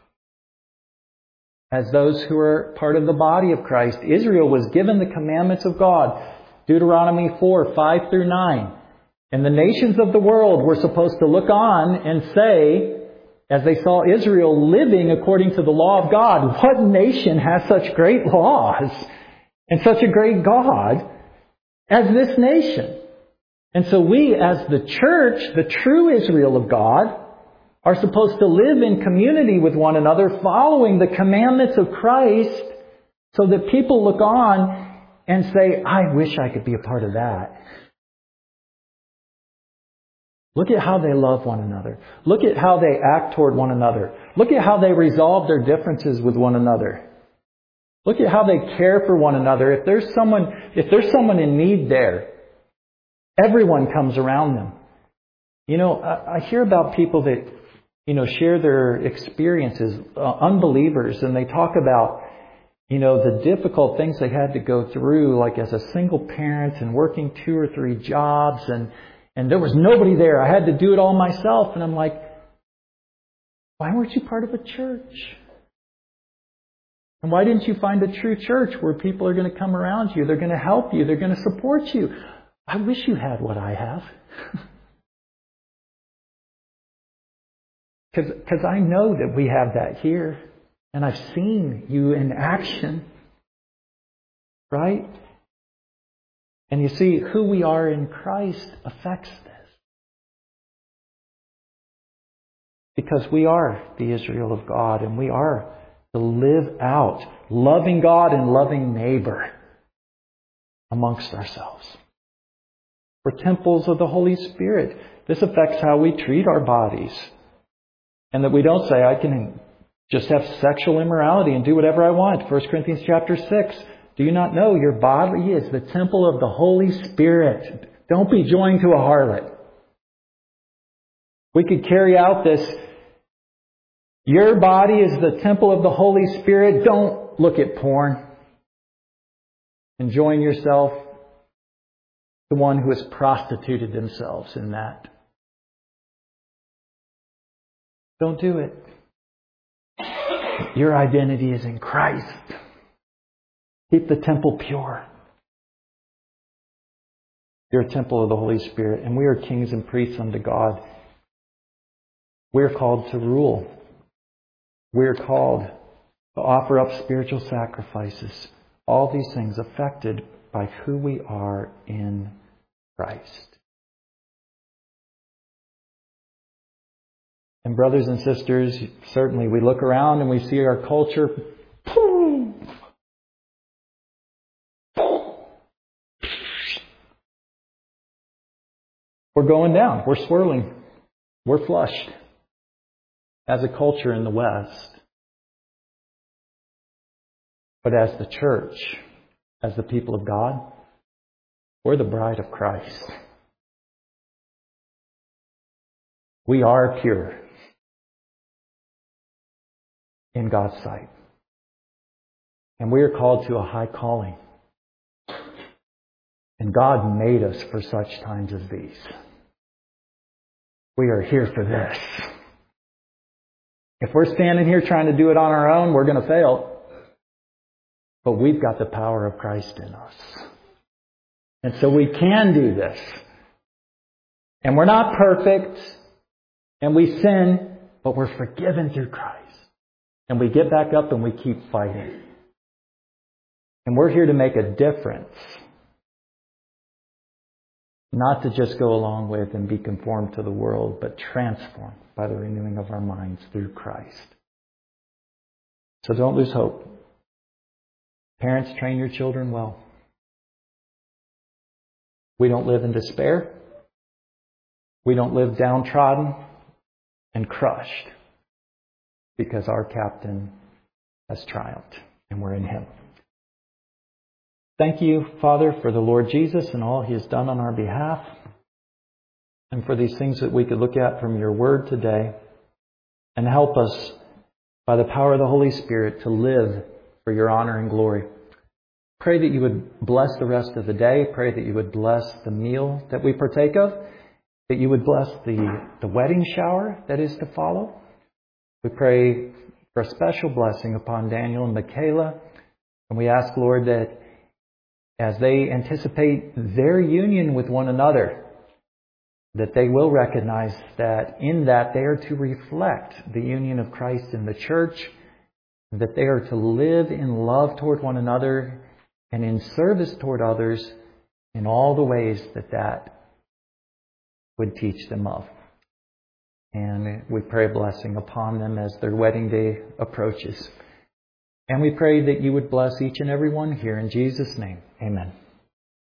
Speaker 1: As those who are part of the body of Christ, Israel was given the commandments of God. Deuteronomy four, five through nine. And the nations of the world were supposed to look on and say, as they saw Israel living according to the law of God, what nation has such great laws and such a great God as this nation? And so we, as the church, the true Israel of God, are supposed to live in community with one another, following the commandments of Christ, so that people look on and say, I wish I could be a part of that. Look at how they love one another. Look at how they act toward one another. Look at how they resolve their differences with one another. Look at how they care for one another. If there's someone, if there's someone in need there, everyone comes around them. You know, I, I hear about people that, you know, share their experiences, uh, unbelievers, and they talk about, you know, the difficult things they had to go through, like as a single parent and working two or three jobs, and And there was nobody there. I had to do it all myself. And I'm like, why weren't you part of a church? And why didn't you find a true church where people are going to come around you? They're going to help you. They're going to support you. I wish you had what I have. Because I know that we have that here. And I've seen you in action. Right? And you see, who we are in Christ affects this. Because we are the Israel of God, and we are to live out loving God and loving neighbor amongst ourselves. We're temples of the Holy Spirit. This affects how we treat our bodies. And that we don't say, I can just have sexual immorality and do whatever I want. First Corinthians chapter six. Do you not know your body is the temple of the Holy Spirit? Don't be joined to a harlot. We could carry out this. Your body is the temple of the Holy Spirit. Don't look at porn and join yourself to one who has prostituted themselves in that. Don't do it. Your identity is in Christ. Keep the temple pure. You're a temple of the Holy Spirit, and we are kings and priests unto God. We are called to rule. We are called to offer up spiritual sacrifices. All these things affected by who we are in Christ. And brothers and sisters, certainly we look around and we see our culture. We're going down. We're swirling. We're flushed as a culture in the West. But as the church, as the people of God, we're the bride of Christ. We are pure in God's sight. And we are called to a high calling. And God made us for such times as these. We are here for this. If we're standing here trying to do it on our own, we're going to fail. But we've got the power of Christ in us. And so we can do this. And we're not perfect. And we sin, but we're forgiven through Christ. And we get back up and we keep fighting. And we're here to make a difference. Not to just go along with and be conformed to the world, but transformed by the renewing of our minds through Christ. So don't lose hope. Parents, train your children well. We don't live in despair. We don't live downtrodden and crushed, because our captain has triumphed and we're in Him. Thank you, Father, for the Lord Jesus and all He has done on our behalf, and for these things that we could look at from your word today, and help us by the power of the Holy Spirit to live for your honor and glory. Pray that you would bless the rest of the day. Pray that you would bless the meal that we partake of, that you would bless the, the wedding shower that is to follow. We pray for a special blessing upon Daniel and Michaela, and we ask, Lord, that as they anticipate their union with one another, that they will recognize that in that they are to reflect the union of Christ in the church, that they are to live in love toward one another and in service toward others in all the ways that that would teach them of. And we pray a blessing upon them as their wedding day approaches. And we pray that you would bless each and every one here in Jesus' name. Amen.